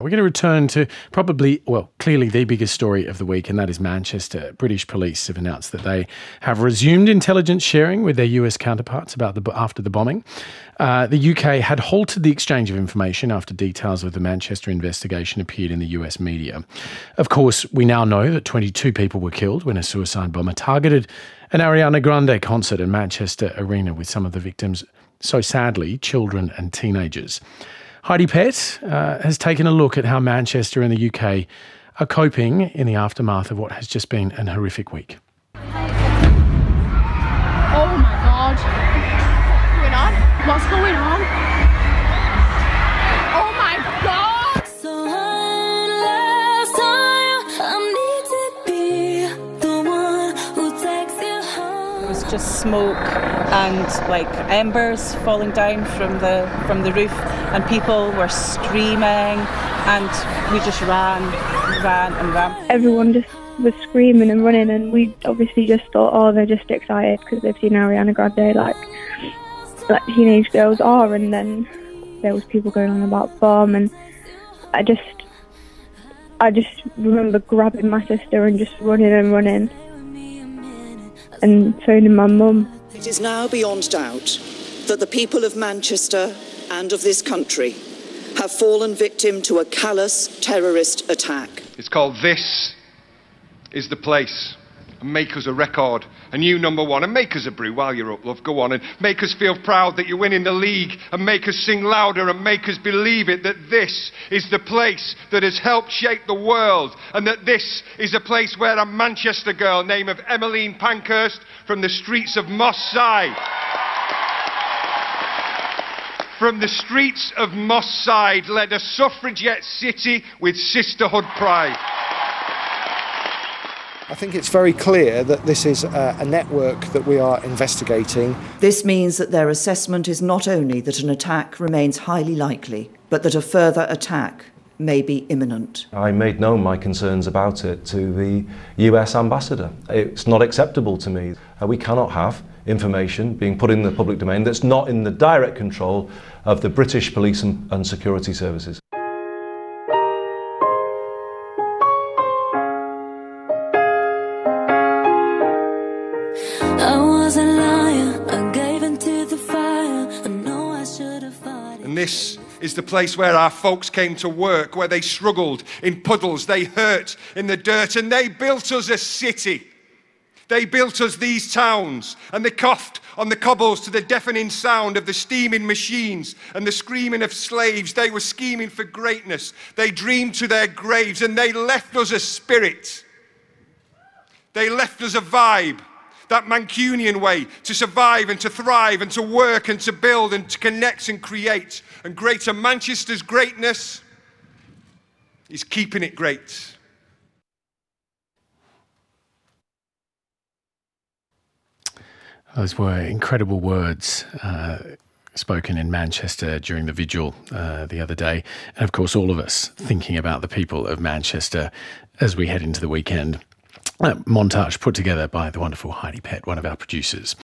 We're going to return to clearly the biggest story of the week, and that is Manchester. British police have announced that they have resumed intelligence sharing with their US counterparts after the bombing. The UK had halted the exchange of information after details of the Manchester investigation appeared in the US media. Of course, we now know that 22 people were killed when a suicide bomber targeted an Ariana Grande concert in Manchester Arena, with some of the victims, so sadly, children and teenagers. Heidi Pett has taken a look at how Manchester and the UK are coping in the aftermath of what has just been an horrific week. Oh my God. What's going on? Oh my God! So unless I need to be the one who takes you home. It was just smoke and embers falling down from the roof, and people were screaming, and we just ran. Everyone just was screaming and running, and we obviously just thought, oh, they're just excited because they've seen Ariana Grande like teenage girls are. And then there was people going on about bomb, and I just remember grabbing my sister and just running and phoning my mum. It is now beyond doubt that the people of Manchester and of this country have fallen victim to a callous terrorist attack. It's called This Is the Place. And make us a record, a new number one, and make us a brew while you're up, love. Go on and make us feel proud that you're winning the league, and make us sing louder and make us believe it, that this is the place that has helped shape the world, and that this is a place where a Manchester girl named of Emmeline Pankhurst from the streets of Moss Side, led a suffragette city with sisterhood pride. I think it's very clear that this is a network that we are investigating. This means that their assessment is not only that an attack remains highly likely, but that a further attack may be imminent. I made known my concerns about it to the US ambassador. It's not acceptable to me. We cannot have information being put in the public domain that's not in the direct control of the British police and security services. And this is the place where our folks came to work, where they struggled in puddles, they hurt in the dirt, and they built us a city. They built us these towns, and they coughed on the cobbles to the deafening sound of the steaming machines and the screaming of slaves. They were scheming for greatness. They dreamed to their graves, and they left us a spirit. They left us a vibe. That Mancunian way to survive and to thrive and to work and to build and to connect and create. And Greater Manchester's greatness is keeping it great. Those were incredible words spoken in Manchester during the vigil the other day. And of course, all of us thinking about the people of Manchester as we head into the weekend. Montage put together by the wonderful Heidi Pett, one of our producers.